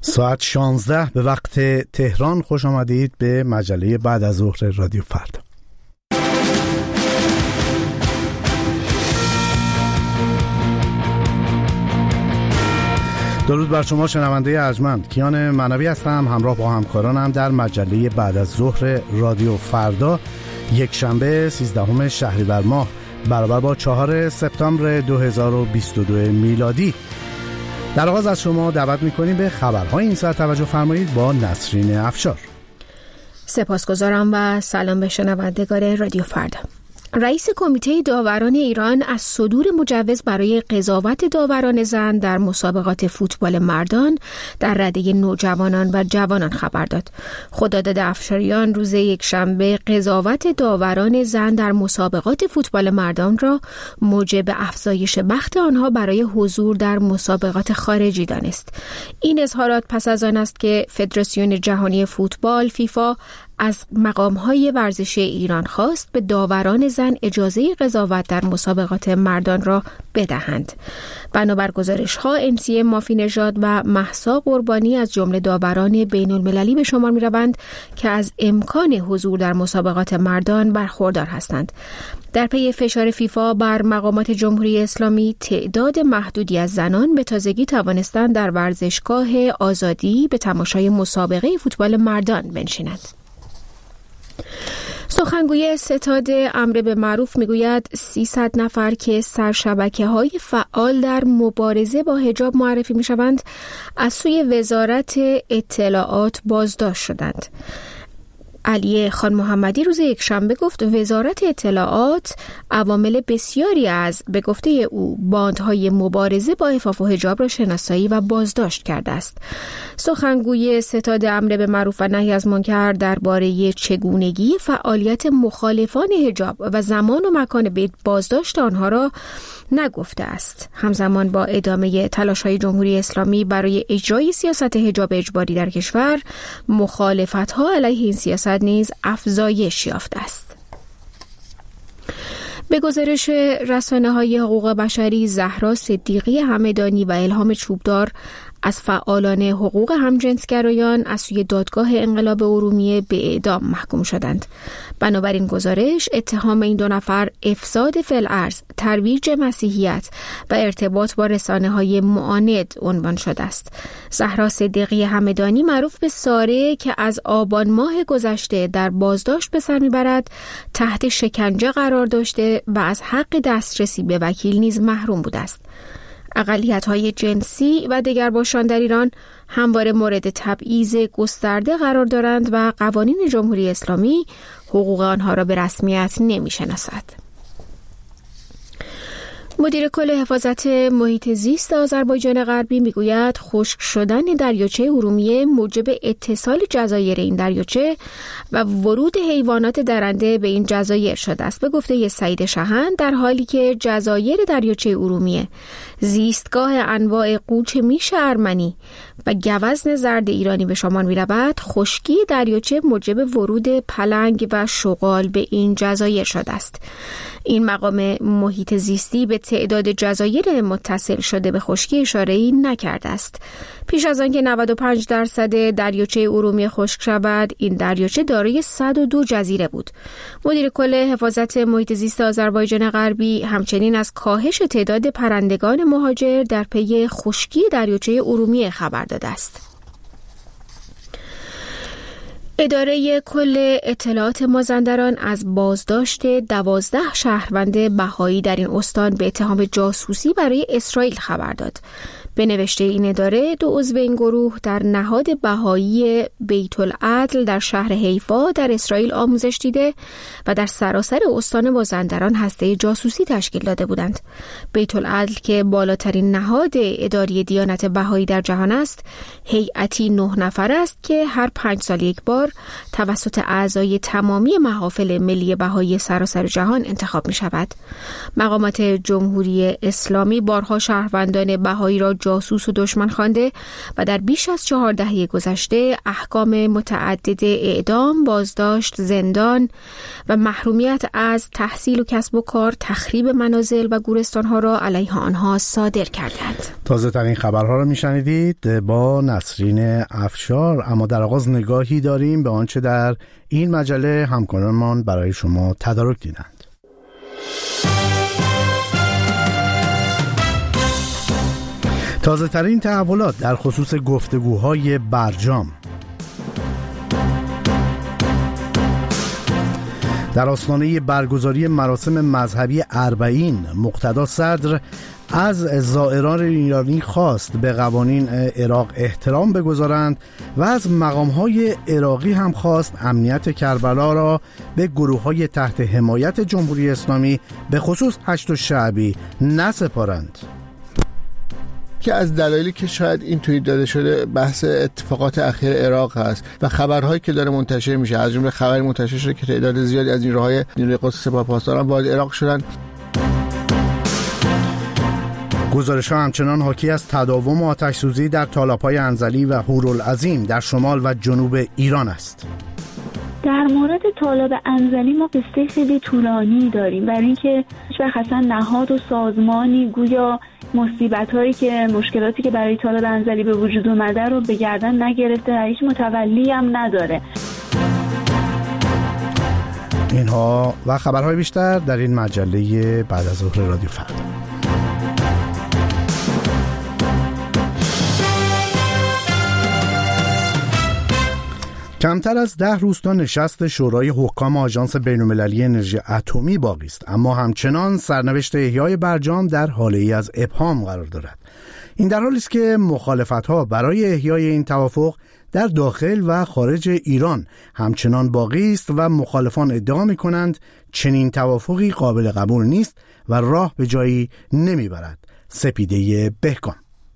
ساعت 16 به وقت تهران. خوش آمدید به مجله بعد از ظهر رادیو فردا. درود بر شما شنونده ارجمند. کیان منوی هستم، همراه با همکارانم در مجله بعد از ظهر رادیو فردا. یک شنبه 13 شهریور ماه برابر با 4 سپتامبر 2022 میلادی. در آغاز از شما دعوت می‌کنیم به خبرهای این ساعت توجه فرمایید با نسرین افشار. سپاسگزارم و سلام به شنوندگان رادیو فردا. رئیس کمیته داوران ایران از صدور مجوز برای قضاوت داوران زن در مسابقات فوتبال مردان در رده نوجوانان و جوانان خبر داد. خداداد افشاریان روز یکشنبه قضاوت داوران زن در مسابقات فوتبال مردان را موجب افزایش بخت آنها برای حضور در مسابقات خارجی دانست. این اظهارات پس از آن است که فدراسیون جهانی فوتبال فیفا از مقام‌های ورزشی ایران خواست به داوران زن اجازه قضاوت در مسابقات مردان را بدهند. بنابر گزارش‌ها انسیه مافی نژاد و مهسا قربانی از جمله داوران بین‌المللی به شمار می‌روند که از امکان حضور در مسابقات مردان برخوردار هستند. در پی فشار فیفا بر مقامات جمهوری اسلامی، تعداد محدودی از زنان به تازگی توانستند در ورزشگاه آزادی به تماشای مسابقه فوتبال مردان بنشینند. سخنگوی ستاد امر به معروف میگوید 300 نفر که سرشبکه‌های فعال در مبارزه با حجاب معرفی میشوند از سوی وزارت اطلاعات بازداشت شدند. علی خان محمدی روز یکشنبه گفت وزارت اطلاعات عوامل بسیاری از به گفته او باندهای مبارزه با عفاف و حجاب را شناسایی و بازداشت کرده است. سخنگوی ستاد امر به معروف و نهی از منکر درباره چگونگی فعالیت مخالفان حجاب و زمان و مکان بازداشت آنها را نگفته است. همزمان با ادامه تلاش‌های جمهوری اسلامی برای اجرای سیاست حجاب اجباری در کشور، مخالفت‌ها علیه این سیاست نیز افزایش یافته است. به گزارش رسانه‌های حقوق بشری، زهرا صدیقی همدانی و الهام چوبدار از فعالان حقوق همجنسگرایان از سوی دادگاه انقلاب ارومیه به اعدام محکوم شدند. بنابراین گزارش اتهام این دو نفر افساد فی‌الارض، ترویج مسیحیت و ارتباط با رسانه‌های معاند عنوان شده است. زهرا صدیقی همدانی معروف به ساره که از آبان ماه گذشته در بازداشت به سر میبرد، تحت شکنجه قرار داشته و از حق دسترسی به وکیل نیز محروم بوده است. اقلیت‌های جنسی و دگرباشان در ایران همواره مورد تبعیض گسترده قرار دارند و قوانین جمهوری اسلامی حقوق آنها را به رسمیت نمی‌شناسد. مدیر کل حفاظت محیط زیست آذربایجان غربی میگوید خشک شدن دریاچه ارومیه موجب اتصال جزایر این دریاچه و ورود حیوانات درنده به این جزایر شده است. به گفته سعید شهند، در حالی که جزایر دریاچه ارومیه زیستگاه انواع قوچ میش ارمنی و گوزن زرد ایرانی به شمار می‌رود، خشکی دریاچه موجب ورود پلنگ و شغال به این جزایر شده است. این مقام محیط زیستی به تعداد جزایر متصل شده به خشکی اشاره‌ای نکرده است. پیش از آنکه 95% دریاچه ارومیه خشک شود، این دریاچه دارای 102 جزیره بود. مدیر کل حفاظت محیط زیست آذربایجان غربی همچنین از کاهش تعداد پرندگان مهاجر در پی خشکی دریاچه ارومیه خبر داده است. اداره کل اطلاعات مازندران از بازداشت 12 شهروند بهایی در این استان به اتهام جاسوسی برای اسرائیل خبر داد. به نوشته این اداره، 2 عضو این گروه در نهاد بهایی بیت العدل در شهر حیفا در اسرائیل آموزش دیده و در سراسر استان مازندران هسته جاسوسی تشکیل داده بودند. بیت العدل که بالاترین نهاد اداری دیانت بهایی در جهان است، هیئتی 9 نفر است که هر 5 سال یک بار توسط اعضای تمامی محافل ملی بهایی سراسر جهان انتخاب می شود. مقامات جمهوری اسلامی بارها شهروندان بهایی را جاسوس و دشمن خوانده و در بیش از 4 دهه گذشته احکام متعدد اعدام، بازداشت، زندان و محرومیت از تحصیل و کسب و کار، تخریب منازل و گورستان‌ها را علیه آنها صادر کردند. تازه ترین خبرها را میشنیدید با نسرین افشار، اما در آغاز نگاهی داریم به آنچه در این مجله همکارانمان برای شما تدارک دیدند. تازه ترین تحولات در خصوص گفتگوهای برجام. در آستانه برگزاری مراسم مذهبی اربعین، مقتدا صدر از زائران ایرانی خواست به قوانین عراق احترام بگذارند و از مقام‌های عراقی هم خواست امنیت کربلا را به گروه‌های تحت حمایت جمهوری اسلامی به خصوص هشت شعبی نسپارند. که از دلایلی که شاید این توییت داده شده بحث اتفاقات اخیر عراق هست و خبرهایی که داره منتشر میشه، از جمله خبری منتشر شده که تعداد زیادی از نیروهای قدس سپاهپاسداران وارد عراق شدن. گزارش‌ها همچنان حاکی از تداوم آتش‌سوزی در تالاب‌های انزلی و هورالعظیم در شمال و جنوب ایران است. در مورد تالاب انزلی ما قصه خیلی طولانی داریم، برای اینکه هیچ‌وقت اصلا نهاد و سازمانی گویا مصیبت‌هایی که مشکلاتی که برای تالاب انزلی به وجود اومده رو به گردن نگرفته و هیچ متولی هم نداره. اینها و خبرهای بیشتر در این مجله بعد از ظهر رادیو فردا. کمتر از 10 روز تا نشست شورای حکام آژانس بین‌المللی انرژی اتمی باقی است، اما همچنان سرنوشت احیای برجام در حاله‌ای از ابهام قرار دارد. این در حالی است که مخالفت‌ها برای احیای این توافق در داخل و خارج ایران همچنان باقی است و مخالفان ادعا می‌کنند چنین توافقی قابل قبول نیست و راه به جایی نمیبرد. سپیده بهکام.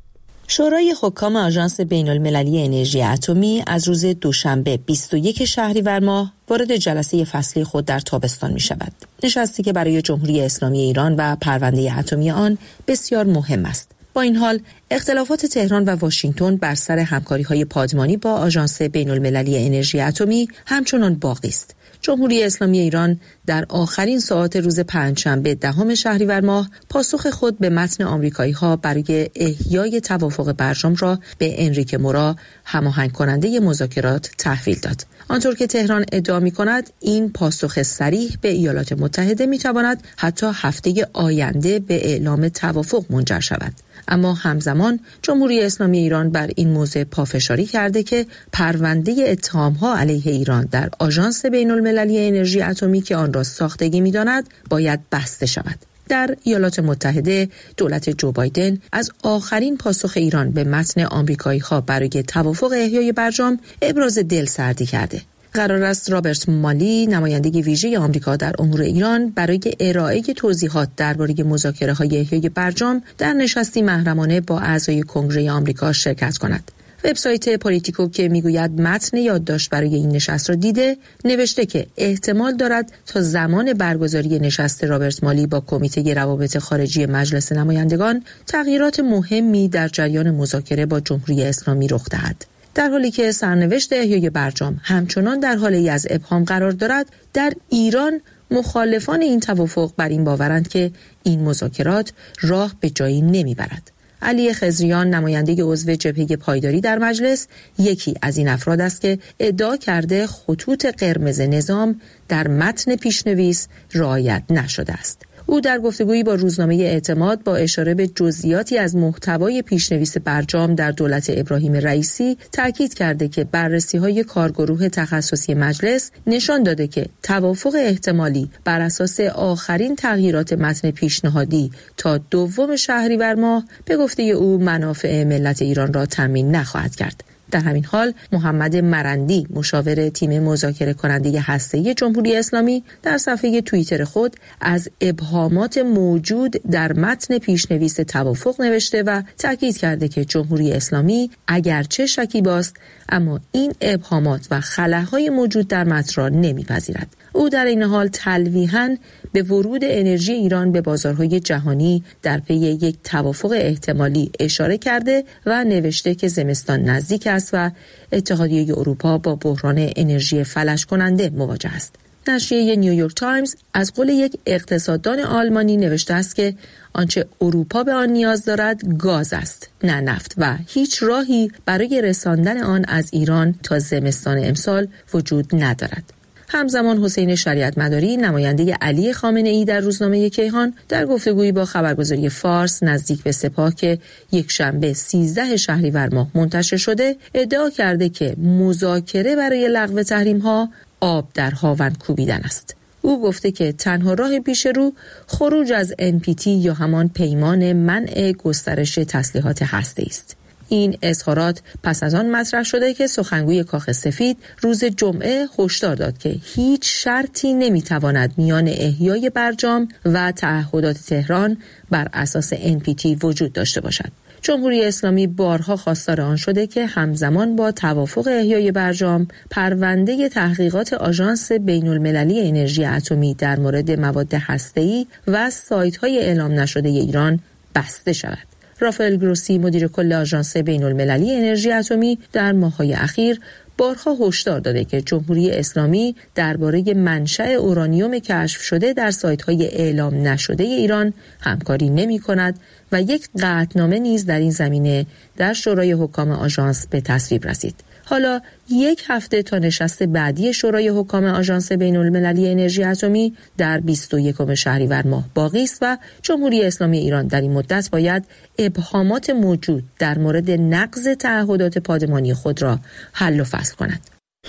شورای حکام آژانس بین‌المللی انرژی اتمی از روز دوشنبه 21 شهریور ماه وارد جلسه فصلی خود در تابستان می شود. نشستی که برای جمهوری اسلامی ایران و پرونده اتمی آن بسیار مهم است. با این حال اختلافات تهران و واشنگتن بر سر همکاری‌های پادمانی با آژانس بین‌المللی انرژی اتمی همچنان باقی است. جمهوری اسلامی ایران در آخرین ساعات روز پنجشنبه 10 شهریور ماه پاسخ خود به متن آمریکایی‌ها برای احیای توافق برجام را به انریکه مورا هماهنگ کننده مذاکرات تحویل داد. آنطور که تهران ادعا می‌کند این پاسخ صریح به ایالات متحده می‌تواند حتی هفته آینده به اعلام توافق منجر شود. اما همزمان جمهوری اسلامی ایران بر این موضوع پافشاری کرده که پرونده اتهام‌ها علیه ایران در آژانس بین‌المللی انرژی اتمی که آن را ساختگی می‌داند باید بسته شود. در ایالات متحده دولت جو بایدن از آخرین پاسخ ایران به متن آمریکایی‌ها برای توافق احیای برجام ابراز دلسردی کرده. قرار است رابرت مالی، نماینده ویژه آمریکا در امور ایران، برای ارائه توضیحات درباره مذاکره‌های احیای برجام در نشستی محرمانه با اعضای کنگره آمریکا شرکت کند. وبسایت پالیتیکو که میگوید متن یادداشت برای این نشست را دیده، نوشته که احتمال دارد تا زمان برگزاری نشست رابرت مالی با کمیته روابط خارجی مجلس نمایندگان تغییرات مهمی در جریان مذاکره با جمهوری اسلامی رخ دهد. در حالی که سرنوشت احیای برجام همچنان در حالی از ابهام قرار دارد، در ایران مخالفان این توافق بر این باورند که این مذاکرات راه به جایی نمیبرد. علی خضریان، نماینده عضو جبهه پایداری در مجلس، یکی از این افراد است که ادعا کرده خطوط قرمز نظام در متن پیشنویس رعایت نشده است. او در گفتگویی با روزنامه اعتماد با اشاره به جزئیاتی از محتوای پیشنویس برجام در دولت ابراهیم رئیسی تاکید کرده که بررسی‌های کارگروه تخصصی مجلس نشان داده که توافق احتمالی بر اساس آخرین تغییرات متن پیشنهادی تا 2 شهریور ماه به گفته او منافع ملت ایران را تامین نخواهد کرد. در همین حال محمد مرندی، مشاور تیم مذاکره کننده هسته‌ای جمهوری اسلامی، در صفحه توییتر خود از ابهامات موجود در متن پیشنویس توافق نوشته و تاکید کرده که جمهوری اسلامی اگرچه شکیباست اما این ابهامات و خلاهای موجود در متن را نمیپذیرد. او در این حال تلویحاً به ورود انرژی ایران به بازارهای جهانی در پی یک توافق احتمالی اشاره کرده و نوشته که زمستان نزدیک است و اتحادیه اروپا با بحران انرژی فلج کننده مواجه است. نشریه نیویورک تایمز از قول یک اقتصاددان آلمانی نوشته است که آنچه اروپا به آن نیاز دارد گاز است، نه نفت، و هیچ راهی برای رساندن آن از ایران تا زمستان امسال وجود ندارد. همزمان حسین شریعت مداری نماینده علی خامنه ای در روزنامه کیهان در گفتگویی با خبرگزاری فارس نزدیک به سپاه که یک شنبه 13 شهریور ماه منتشر شده ادعا کرده که مذاکره برای لغو تحریم‌ها آب در هاون کوبیدن است. او گفته که تنها راه پیش رو خروج از NPT یا همان پیمان منع گسترش تسلیحات هسته‌ای است. این اظهارات پس از آن مطرح شده که سخنگوی کاخ سفید روز جمعه هشدار داد که هیچ شرطی نمیتواند میان احیای برجام و تعهدات تهران بر اساس NPT وجود داشته باشد. جمهوری اسلامی بارها خواستار آن شده که همزمان با توافق احیای برجام پرونده تحقیقات آژانس بین‌المللی انرژی اتمی در مورد مواد هسته‌ای و سایت‌های اعلام نشده ایران بسته شود. رافائل گروسی مدیر کل آژانس بین‌المللی انرژی اتمی در ماه‌های اخیر بارها هشدار داده که جمهوری اسلامی درباره منشأ اورانیوم کشف شده در سایت‌های اعلام نشده ایران همکاری نمی‌کند و یک قطعنامه نیز در این زمینه در شورای حکام آژانس به تصویب رسید. حالا یک هفته تا نشست بعدی شورای حکام آژانس بین‌المللی انرژی اتمی در 21 شهریور ماه باقی است و جمهوری اسلامی ایران در این مدت باید ابهامات موجود در مورد نقض تعهدات پادمانی خود را حل و فصل کند.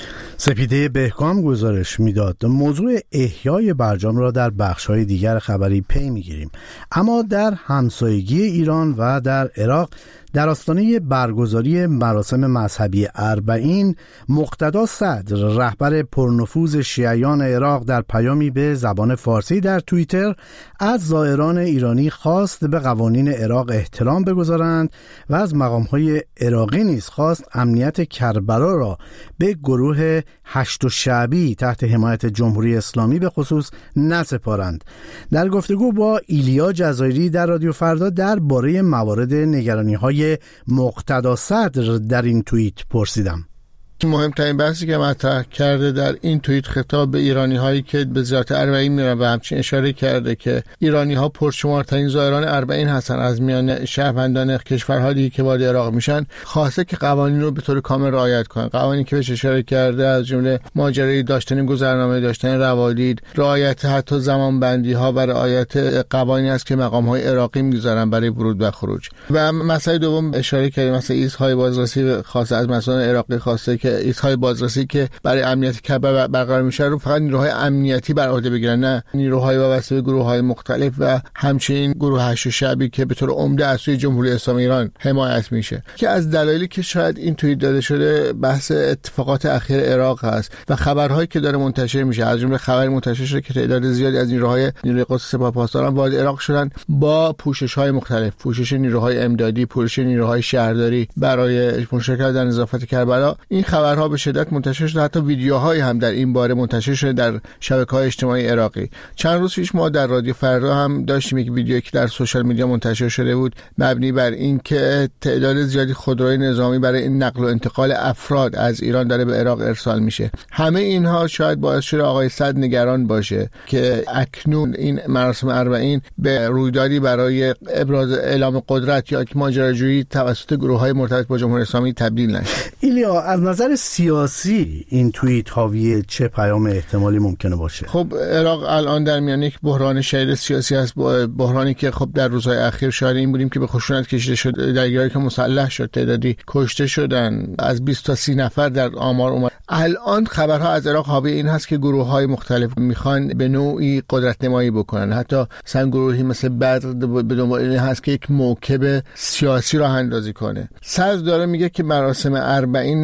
سپیده بهکام گزارش میداد. موضوع احیای برجام را در بخش‌های دیگر خبری پی می‌گیریم، اما در همسایگی ایران و در عراق در آستانه برگزاری مراسم مذهبی اربعین، مقتدا صدر رهبر پرنفوذ شیعیان عراق در پیامی به زبان فارسی در توییتر از زائران ایرانی خواست به قوانین عراق احترام بگذارند و از مقام‌های عراقی نیز خواست امنیت کربلا را به گروه هشت شعبی تحت حمایت جمهوری اسلامی به خصوص نسپارند. در گفتگو با ایلیا جزایری در رادیو فردا درباره موارد نگرانی‌های مقتدا صدر در این توییت پرسیدم. مهمترین بحثی که مطرح کرده در این توییت خطاب به ایرانی هایی که به زیارت اربعین میرن و همچنین اشاره کرده که ایرانی ها پرشمارترین زائران اربعین هستن از میان شهروندان کشورهایی که وارد عراق میشن، خواسته که قوانین رو به طور کامل رعایت کنن. قوانینی که بهش اشاره کرده از جمله ماجرای داشتن گذرنامه، داشتن روالید، رعایت حتی زمانبندی ها و رعایت قوانینی است که مقام های عراقی میگذارن برای ورود و خروج. و مسئله دوم اشاره کرده مثلا ایستگاه بازرسی خاص از مسئولان عراقی خواسته که ایستگاه بازرسی که برای امنیت کربلا برقرار میشه رو فقط نیروهای امنیتی بر عهده بگیرن، نه نیروهای وابسته به گروه‌های مختلف و همچنین گروه هشت شعبی که به طور عمده از سوی جمهوری اسلامی ایران حمایت میشه. که از دلایلی که شاید این توییت داده شده بحث اتفاقات اخیر عراق هست و خبرهایی که داره منتشر میشه، از جمله خبری منتشر شده که تعداد زیادی از نیروهای قدس سپاه پاسداران وارد عراق شدن با پوشش‌های مختلف، پوشش نیروهای امدادی، پوشش نیروهای شهرداری برای مشارکت در نظافت کربلا. این خبرها به شدت منتشر شده، حتی ویدیوهایی هم در این باره منتشر شده در شبکه‌های اجتماعی عراقی. چند روز پیش ما در رادیو فردا هم داشتیم یک ویدیویی که در سوشال میدیا منتشر شده بود مبنی بر اینکه تعداد زیادی خودروی نظامی برای این نقل و انتقال افراد از ایران داره به عراق ارسال میشه. همه اینها شاید باعث شده آقای صدر نگران باشه که اکنون این مراسم اربعین به رویدادی برای ابراز اعلام قدرت یا ماجراجویی توسط گروه‌های مرتبط با جمهوری اسلامی تبدیل نشه. ایلیا، از نظر سیاسی این توییت حاوی چه پیام احتمالی ممکنه باشه؟ خب عراق الان در میان یک بحران شدید سیاسی است، بحرانی که خب در روزهای اخیر شاهد این بودیم که به خشونت کشیده شد، درگیری که مسلح شد، تعدادی کشته شدن، از 20 تا 30 نفر در آمار اومد. الان خبرها از عراق حاوی این هست که گروه‌های مختلف میخوان به نوعی قدرت نمایی بکنن. حتی گروهی مثل بدر به دنبال این هست که یک موکب سیاسی راه اندازی کنه. صدر داره میگه که مراسم اربعین نباید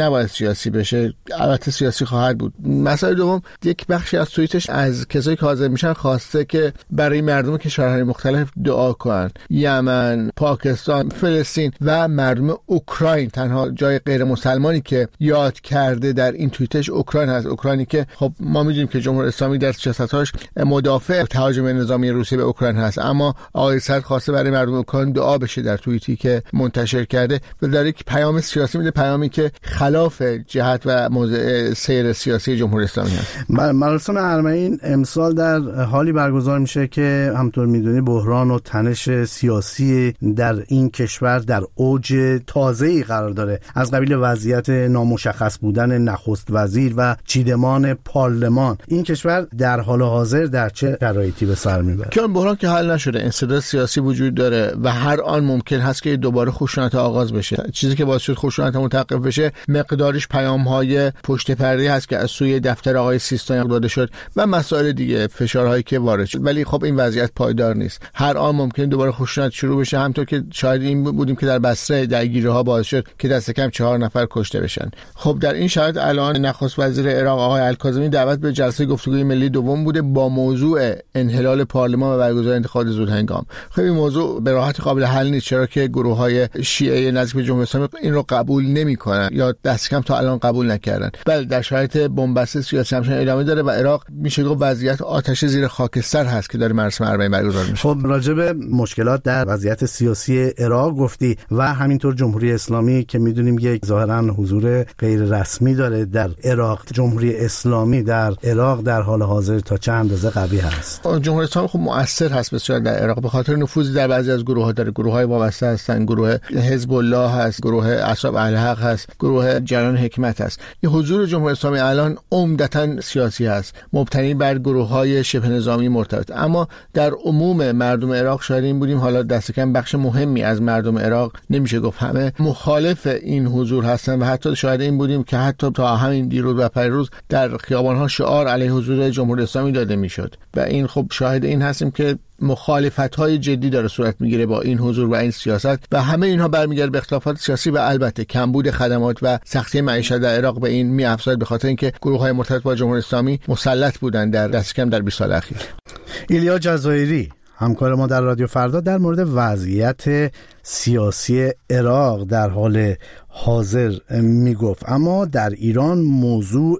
سیاسی بشه، البته سیاسی خواهد بود. مسئله دوم، یک بخشی از توییتش از کسایی که حاضر میشن خواسته که برای مردم کشورهای مختلف دعا کنن. یمن، پاکستان، فلسطین و مردم اوکراین. تنها جای غیر مسلمانی که یاد کرده در این توییتش اوکراین هست. اوکراینی که خب ما میدونیم که جمهوری اسلامی در سیاستاش مدافع تهاجم نظامی روسیه به اوکراین هست، اما آقای صدر خواسته برای مردم اوکراین دعا بشه در توییتی که منتشر کرده و در یک پیام سیاسی میده، پیامی که خلاف جهت و موضع سیر سیاسی جمهوری اسلامی هست. مراسم ارمنی امسال در حالی برگزار میشه که همونطور میدونی بحران و تنش سیاسی در این کشور در اوج تازه‌ای قرار داره، از قبیل وضعیت نامشخص بودن نخست وزیر و چیدمان پارلمان. این کشور در حال حاضر در چه شرایطی به سر میبره؟ که بحران که حل نشده، انسداد سیاسی وجود داره و هر آن ممکن هست که دوباره خشونت آغاز بشه. چیزی که باعث شد خشونت متوقف بشه مقدارش پیام‌های پشت پرده هست که از سوی دفتر آقای سیستان داده شد و مسائل دیگه، فشارهایی که وارد شد. ولی خب این وضعیت پایدار نیست، هر آن ممکن دوباره خشونت شروع بشه. همونطور که شاهد این بودیم که در بصره درگیری‌ها باعث شد که دست کم 4 نفر کشته بشن. خب در این شرایط الان نخست وزیر عراق آقای الکاظمی دعوت به جلسه گفتگوی ملی دوم بوده با موضوع انحلال پارلمان و برگزاری انتخابات زودهنگام. خب این موضوع به راحتی قابل حل نیست، چرا که گروه‌های شیعه نزدیک به جمهوری اسلامی این رو قبول نمی‌کنن یا دست کم تا الان قبول نکردن. بله در شرایط بن‌بست سیاسی همچنان ادامه داره و عراق میشه گفت وضعیت آتش زیر خاکستر هست که داره مراسم ارمنی برگزار میشه. خب راجع به مشکلات در وضعیت سیاسی عراق گفتی و همینطور جمهوری اسلامی که میدونیم یک ظاهرا حضور غیر رسمی داره در عراق. جمهوری اسلامی در عراق در حال حاضر تا چه اندازه قوی هست؟ جمهوری اسلامی خب مؤثر هست بسیار در عراق به خاطر نفوذی در بعضی از گروه‌ها داره. گروه‌های وابسته هستن، گروه حزب الله هست، گروه اصحاب الحق هست، گروه جریان حکمت هست. این حضور جمهوری اسلامی الان عمدتاً سیاسی هست، مبتنی بر گروه‌های شبه نظامی مرتبط. اما در عموم مردم عراق شاهد این بودیم، حالا دست کم بخش مهمی از مردم عراق، نمیشه گفت همه، مخالف این حضور هستن و حتی شاهد این بودیم که حتی تا همین دیروز و پریروز در خیابان‌ها شعار علیه حضور جمهوری اسلامی داده میشد و این خب شاهد این هستیم که مخالفت‌های جدی داره صورت میگیره با این حضور و این سیاست و همه اینها برمیگرده به اختلافات سیاسی و البته کمبود خدمات و سختی معیشت در عراق به این می‌افزاید، به خاطر اینکه گروه‌های مرتبط با جمهوری اسلامی مسلط بودن در دست کم در 20 سال اخیر. ایلیا جزایری همکار ما در رادیو فردا در مورد وضعیت سیاسی عراق در حال حاضر میگفت. اما در ایران موضوع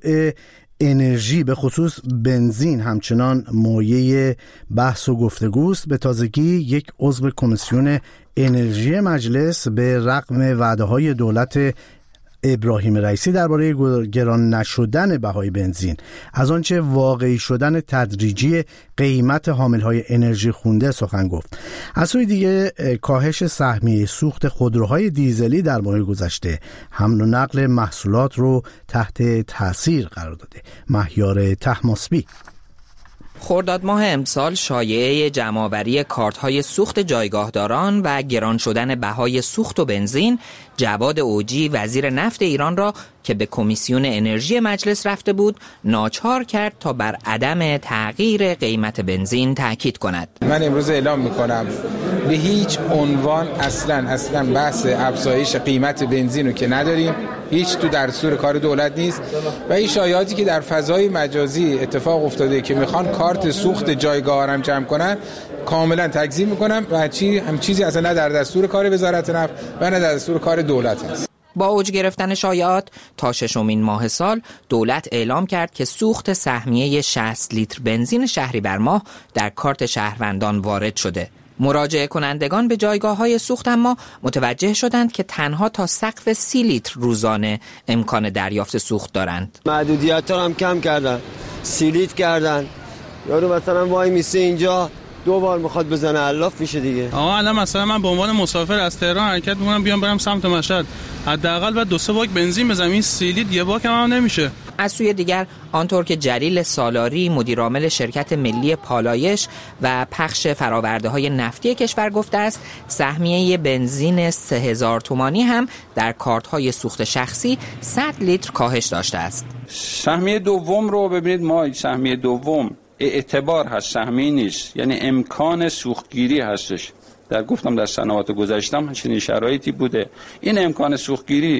انرژی به خصوص بنزین همچنان مایه بحث و گفتگوست. به تازگی یک عضو کمیسیون انرژی مجلس به رغم وعده‌های دولت ابراهیم رئیسی درباره گران نشدن بهای بنزین از آنچه واقعی شدن تدریجی قیمت حاملهای انرژی خونده سخن گفت. از سوی دیگه کاهش سهمیه سوخت خودروهای دیزلی در ماه گذشته حمل و نقل محصولات رو تحت تاثیر قرار داده. مهیار طهماسبی. خرداد ماه امسال شایعه جمع‌آوری کارت‌های سوخت جایگاهداران و گران شدن بهای سوخت و بنزین جواد اوجی وزیر نفت ایران را که به کمیسیون انرژی مجلس رفته بود ناچار کرد تا بر عدم تغییر قیمت بنزین تاکید کند. من امروز اعلام می‌کنم به هیچ عنوان اصلا بحث افزایش قیمت بنزین رو که نداریم، هیچ تو دستور کار دولت نیست و این شایعاتی که در فضای مجازی اتفاق افتاده که میخوان کارت سوخت جایگاه هم جمع کنن کاملا تکذیب میکنم و هم چیزی اصلا نه در دستور کار وزارت نفت و نه در دستور کار دولت است. با اوج گرفتن شایعات تا 6 ماه سال دولت اعلام کرد که سوخت سهمیه 60 لیتر بنزین شهری بر ماه در کارت شهروندان وارد شده. مراجعه کنندگان به جایگاه‌های سوخت اما متوجه شدند که تنها تا سقف 30 لیتر روزانه امکان دریافت سوخت دارند. محدودیت‌ها هم کم کردن، 30 لیتر کردن. یارو مثلا وای میسه اینجا 2 بار میخواد بزنه علاف میشه دیگه. آقا الان مثلا من به عنوان مسافر از تهران حرکت میکنم بیام برم سمت مشهد، حداقل باید 2-3 باک بنزین بزنم، این 30 لیتر یه باک هم نمیشه. از سوی دیگر آنطور که جلیل سالاری مدیرعامل شرکت ملی پالایش و پخش فرآورده‌های نفتی کشور گفته است سهمیه بنزین 3000 تومانی هم در کارت‌های سوخت شخصی 100 لیتر کاهش داشته است. سهمیه دوم رو ببینید، ما سهمیه دوم اعتبار هست، سهمیه نیست، یعنی امکان سوختگیری هستش. گفتم در سنوات گذشتم چنین شرایطی بوده. این امکان سوختگیری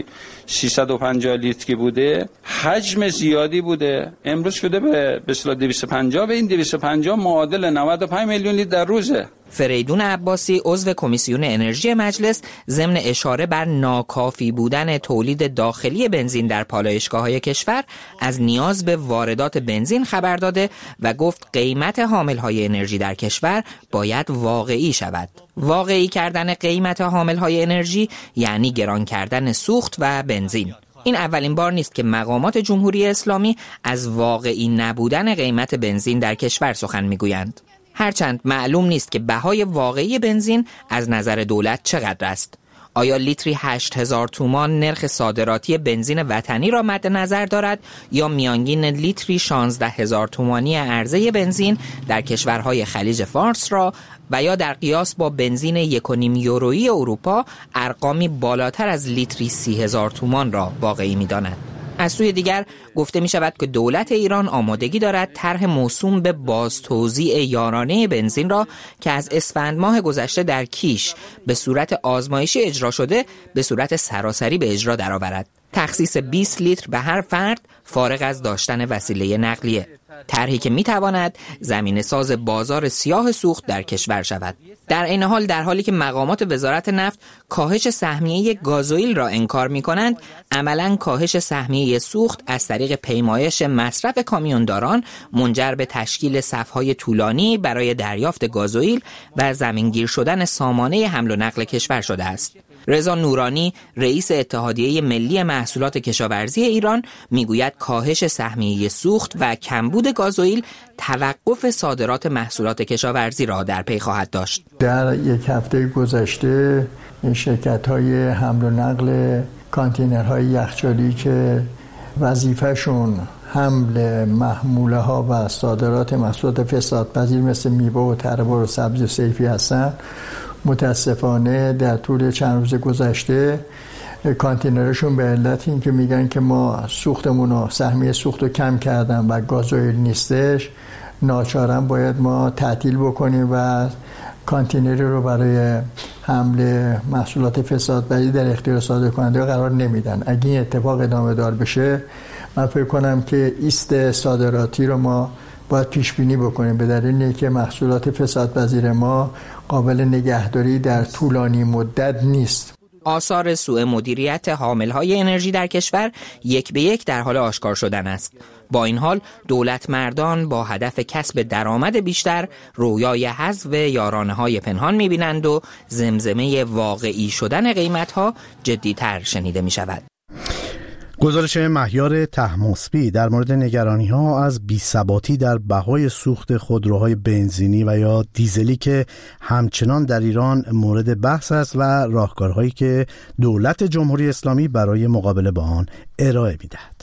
350 لیتر که بوده حجم زیادی بوده، امروز شده به اصطلاح 250 و این 250 معادل 95 میلیون لیتر در روزه. فریدون عباسی عضو کمیسیون انرژی مجلس ضمن اشاره بر ناکافی بودن تولید داخلی بنزین در پالایشگاه‌های کشور از نیاز به واردات بنزین خبر داده و گفت قیمت حامل‌های انرژی در کشور باید واقعی شود. واقعی کردن قیمت حامل‌های انرژی یعنی گران کردن سوخت و بنزین. این اولین بار نیست که مقامات جمهوری اسلامی از واقعی نبودن قیمت بنزین در کشور سخن میگویند. هرچند معلوم نیست که بهای واقعی بنزین از نظر دولت چقدر است. آیا لیتری 8000 تومان نرخ صادراتی بنزین وطنی را مد نظر دارد یا میانگین لیتری 16000 تومانی عرضه بنزین در کشورهای خلیج فارس را و یا در قیاس با بنزین 1.5 یورویی اروپا ارقامی بالاتر از لیتری 30000 تومان را واقعی می‌داند؟ از سوی دیگر گفته می شود که دولت ایران آمادگی دارد طرح موسوم به بازتوزیع یارانه بنزین را که از اسفند ماه گذشته در کیش به صورت آزمایشی اجرا شده به صورت سراسری به اجرا درآورد. تخصیص 20 لیتر به هر فرد فارغ از داشتن وسیله نقلیه. طرحی که میتواند زمینه ساز بازار سیاه سوخت در کشور شود. در این حال در حالی که مقامات وزارت نفت کاهش سهمیه گازوئیل را انکار می‌کنند، عملاً کاهش سهمیه سوخت از طریق پیمایش مصرف کامیونداران منجر به تشکیل صف‌های طولانی برای دریافت گازوئیل و زمینگیر شدن سامانه حمل و نقل کشور شده است. رضا نورانی رئیس اتحادیه ملی محصولات کشاورزی ایران میگوید کاهش سهمیه سوخت و کمبود گازوئیل توقف صادرات محصولات کشاورزی را در پی خواهد داشت. در یک هفته گذشته شرکت‌های حمل و نقل کانتینرهای یخچالی که وظیفه‌شون حمل محموله‌ها و صادرات محصولات فسادپذیر مثل میوه و تربه و سبزی و صیفی هستند، متاسفانه در طول چند روز گذشته کانتینرشون به علت این که میگن که ما سوختمون رو سهمیه سوخت رو کم کردن و گازوئیل نیستش، ناچارا باید ما تعطیل بکنیم و کانتینری رو برای حمل محصولات فسادپذیر در اختیار صادرکننده قرار نمیدن. اگه این اتفاق ادامه دار بشه من فکر کنم که ایست صادراتی رو ما باید پیش بینی بکنیم، به دلیل اینکه محصولات فسادپذیر ما قابل نگهداری در طولانی مدت نیست. آثار سوء مدیریت حامل‌های انرژی در کشور یک به یک در حال آشکار شدن است. با این حال دولت مردان با هدف کسب درآمد بیشتر رویای حذف یارانه‌های پنهان می‌بینند و زمزمه واقعی شدن قیمت‌ها جدی‌تر شنیده می‌شود. گزارش مهیار طهماسبی در مورد نگرانی‌ها از بی‌ثباتی در بهای سوخت خودروهای بنزینی و یا دیزلی که همچنان در ایران مورد بحث است و راهکارهایی که دولت جمهوری اسلامی برای مقابله با آن ارائه می‌دهد.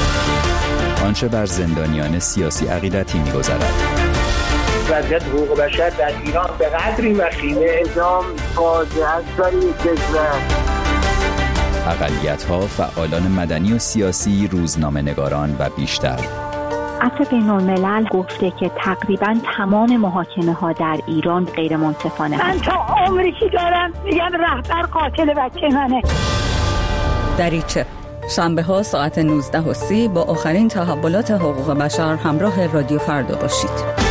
آنچه بر زندانیان سیاسی عقیدتی می‌گذرد. وضعیت حقوق بشر در ایران به قدری وخیمه اعدام فاجعه است برای کشور. اقلیت‌ها، فعالان مدنی و سیاسی، روزنامه‌نگاران و بیشتر. عفو بین‌الملل گفته که تقریباً تمام محاکمه‌ها در ایران غیر منصفانه من تا عمری دارم میگم رهبر قاتل بچه منه. دریچه شنبه‌ها ساعت 19:30 با آخرین تحولات حقوق بشر همراه رادیو فردا باشید.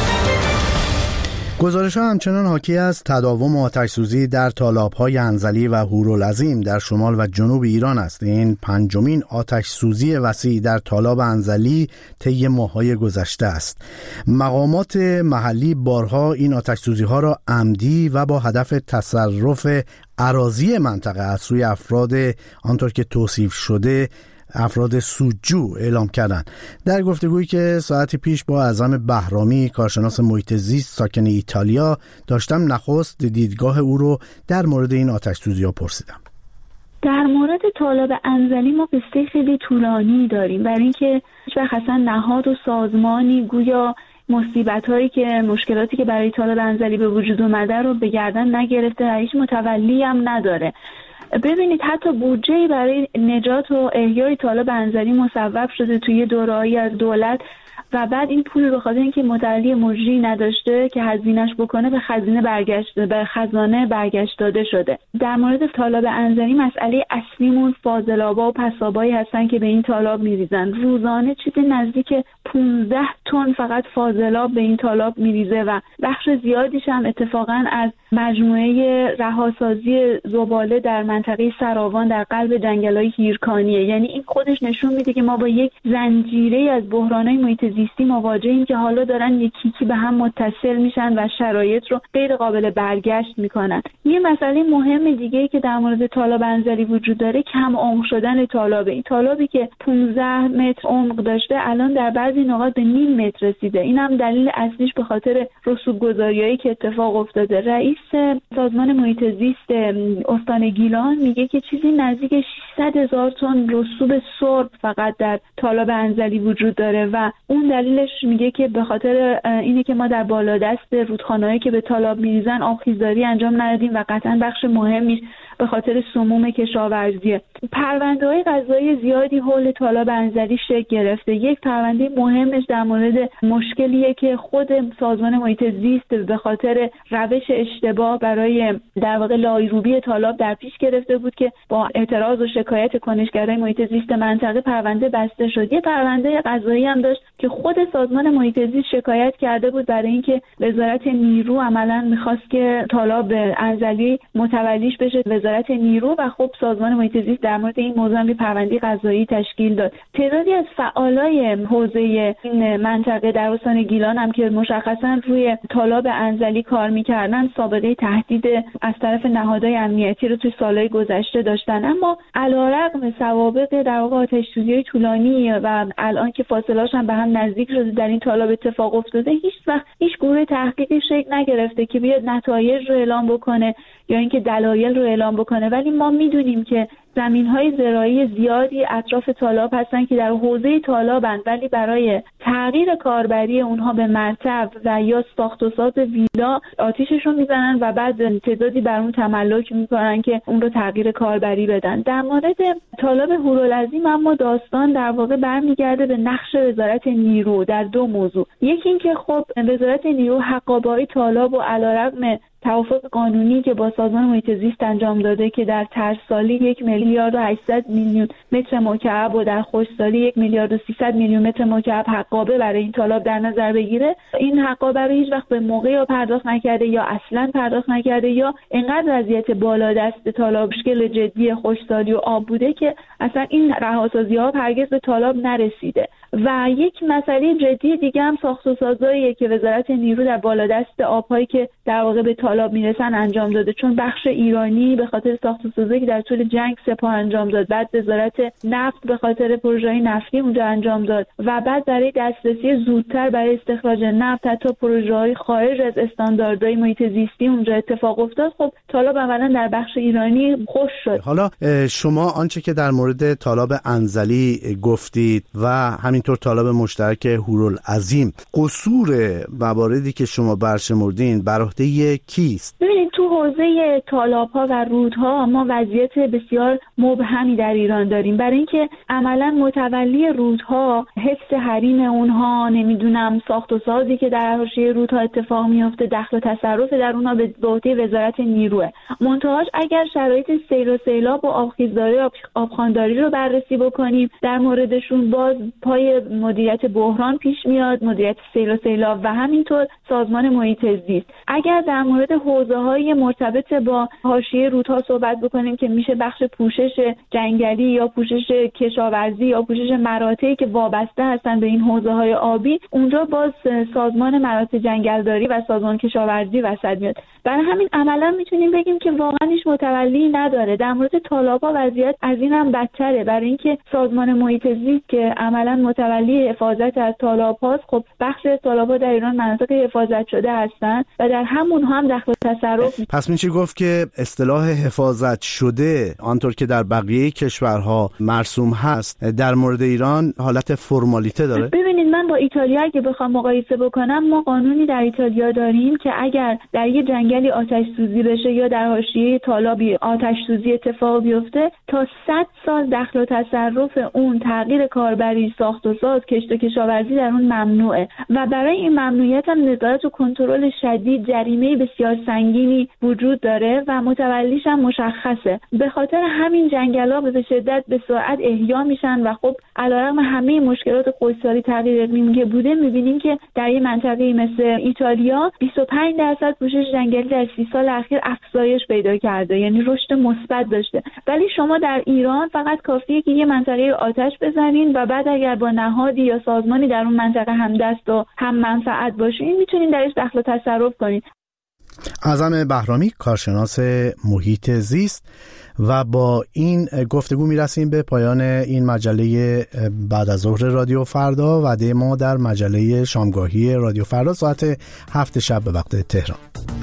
گزارش‌ها همچنان حاکی از تداوم آتش‌سوزی در تالاب‌های انزلی و هورالعظیم در شمال و جنوب ایران است. این پنجمین آتش‌سوزی وسیع در تالاب انزلی طی ماه‌های گذشته است. مقامات محلی بارها این آتش‌سوزی‌ها را عمدی و با هدف تصرف اراضی منطقه از سوی افراد آنطور که توصیف شده افراد سودجو اعلام کردند. در گفتگویی که ساعتی پیش با اعظم بهرامی کارشناس محیط زیست ساکن ایتالیا داشتم، نخست دیدگاه او رو در مورد این آتش‌سوزی‌ها پرسیدم. در مورد تالاب انزلی ما قصه خیلی طولانی داریم، برای اینکه هیچ‌وقت اصلا نهاد و سازمانی گویا مصیبت‌هایی که مشکلاتی که برای تالاب انزلی به وجود اومده رو به گردن نگرفته و هیچ متولی هم نداره. ببینید حتی بودجه‌ای برای نجات و احیای طالاب انزلی مصوب شده توی دوره‌ای از دولت و بعد این پول به خاطر اینکه متولی مجری نداشته که هزینه‌اش بکنه به خزانه برگشت داده شده. در مورد طالاب انزلی مسئله اصلیمون فاضلابا و پسابایی هستن که به این طالاب میریزن. روزانه چیزی نزدیک 15 تن فقط فاضلاب به این طالاب میریزه و بخش زیادیش هم اتفاقا از مجموعه رهاسازی زباله در منطقه سراوان در قلب جنگل‌های هیرکانیه. یعنی این خودش نشون میده که ما با یک زنجیره از بحران‌های محیط زیستی مواجهیم که حالا دارن یکی به هم متصل میشن و شرایط رو غیر قابل برگشت میکنن. یه مسئله مهم دیگه‌ای که در مورد طالاب انزلی وجود داره کم عمق شدن طالابه. این طالابی که 15 متر عمق داشته الان در بعضی نقاط به نیم متر رسیده. این هم دلیل اصلیش به خاطر رسوب‌گذاریایی که اتفاق افتاده. رئیس سازمان محیط زیست استان گیلان میگه که چیزی نزدیک 600,000 تن رسوب سرب فقط در طالاب انزلی وجود داره و اون دلیلش میگه که به خاطر اینه که ما در بالادست رودخانه‌ای که به طالاب میریزن آبخیزداری انجام ندادیم و قطعا بخش مهمی به خاطر سموم کشاورزیه. پرونده‌های قضایی زیادی حول طالاب انزلی شکل گرفته. یک پرونده مهمش در مورد مشکلیه که خود سازمان محیط زیست به خاطر روش اشتباه برای در واقع لایروبی طالاب در پیش گرفته بود که با اعتراض و شکایت کنشگرای محیط زیست منطقه پرونده بسته شد. یه پرونده قضایی هم داشت که خود سازمان محیط زیست شکایت کرده بود برای اینکه وزارت نیرو عملاً می‌خواست که طالاب انزلی متولیش بشه وزارت نیرو و خب سازمان محیط زیست در مورد این موضوع هم پرونده قضایی تشکیل داد. تعدادی از فعالای حوزه این منطقه در استان گیلان هم که مشخصاً روی طالاب انزلی کار می‌کردن سابقه تهدید از طرف نهادهای امنیتی رو توی سالهای گذشته داشتن، اما علیرغم سوابق در واقع آتش‌سوزی‌های طولانی و الان که فاصله‌اش هم به هم نزدیک شده در این طالاب اتفاق افتاده، هیچ وقت هیچ گروه تحقیقی شکل نگرفته که بیاد نتایج رو اعلام بکنه یا اینکه دلایل رو اعلام بکنه. ولی ما میدونیم که زمین‌های زراعی زیادی اطراف طالاب هستن که در حوزه طالابن ولی برای تغییر کاربری اونها به مرتب و یا ساخت و ساز ویلا آتیششون میزنن و بعد تعدادی بر اون تملک میکنن که اون رو تغییر کاربری بدن. در مورد طالاب هورالعظیم اما داستان در واقع برمیگرده به نقش وزارت نیرو در دو موضوع. یکی این که خب وزارت نیرو حقابه‌های طالاب و علیرغم توافق قانونی که با سازمان محیط زیست انجام داده که در تر سالی 1,800,000,000 متر مکعب و در خشکسالی 1,300,000,000 متر مکعب حقابه برای این طالاب در نظر بگیره، این حقابه رو هیچ وقت به موقع یا پرداخت نکرده یا اصلا پرداخت نکرده یا انقدر وضعیت بالادست طالاب مشکل جدی خشکسالی و آب بوده که اصلا این رهاسازی‌ها هرگز به طالاب نرسیده. و یک مسئله جدی دیگه هم ساخت و سازاییه که وزارت نیرو در بالادست آب‌هایی که در واقع به طالاب میرسن انجام داده، چون بخش ایرانی به خاطر ساخت و سازی که در طول جنگ سپاه انجام داد، بعد وزارت نفت به خاطر پروژه‌های نفتی اونجا انجام داد و بعد برای دسترسی زودتر برای استخراج نفت حتی پروژه‌های خارج از استانداردهای محیط زیستی اونجا اتفاق افتاد. خب طالاب اولا در بخش ایرانی خشک شد. حالا شما آنچه که در مورد طالاب انزلی گفتید و همینطور طالاب مشترک هورالعظیم، قصور مواردی که شما برشمردین بر عهده کیست؟ ببینید تو حوزه طالاب‌ها و رودها ما وضعیت بسیار مبهمی در ایران داریم، برای اینکه عملاً متولی رودها حفظ حریم اونها، نمیدونم ساخت و سازی که در حاشیه رودها اتفاق میفته، دخل و تصرف در اونها به عهده وزارت نیروه. منتهاش اگر شرایط سیل و سیلاب و آبخیزداری و آبخوانداری رو بررسی بکنیم در موردشون باز پای مدیریت بحران پیش میاد، مدیریت سیل و سیلاب و همینطور سازمان محیط زیست. اگر در مورد حوزه‌های مرتبط با حاشیه رودها صحبت بکنیم که میشه بخش پوشش جنگلی یا پوشش کشاورزی یا پوشش مراتعی که وابسته هستن به این حوزه‌های آبی، اونجا باز سازمان مراتع جنگلداری و سازمان کشاورزی وسط میاد. برای همین عملا میتونیم بگیم که واقعا هیچ متولی نداره. در مورد طالاب‌ها وضعیت از این هم بدتره، برای اینکه سازمان محیط زیست که عملا متولی حفاظت از طالاب‌هاست، خب بخش طالاب‌ها در ایران مناطق حفاظت شده هستن و در همون هم دخل تصرف. پس میشه گفت که اصطلاح حفاظت شده آنطور که در بقیه کشورها مرسوم هست در مورد ایران حالت فرمالیته داره؟ ببینید من با ایتالیا که بخوام مقایسه بکنم، ما قانونی در ایتالیا داریم که اگر در یه جنگلی آتش سوزی بشه یا در حاشیه تالابی آتش سوزی اتفاق بیفته، تا 100 سال دخل و تصرف اون، تغییر کاربری، ساخت و ساز، کشت و کشاورزی در اون ممنوعه و برای این ممنوعیت هم نظارت و کنترل شدید، جریمه بسیار سنگینی وجود داره و متولیش هم مشخصه. به خاطر همین جنگل‌ها به شدت به سرعت احیا میشن و خب علیرغم همه مشکلات خشکسالی، تغییر اقلیمی که بوده، می‌بینیم که در یه منطقه مثل ایتالیا 25% پوشش جنگلی در 30 سال اخیر افزایش پیدا کرده، یعنی رشد مثبت داشته. ولی شما در ایران فقط کافیه که یه منطقه آتش بزنین و بعد اگر با نهادی یا سازمانی در اون منطقه همدست و هم منفعت باشین، میتونین درش دخل و تصرف کنین. اعظم بهرامی، کارشناس محیط زیست. و با این گفتگو میرسیم به پایان این مجله بعد از ظهر رادیو فردا. وعده ما در مجله شامگاهی رادیو فردا ساعت 7 شب به وقت تهران.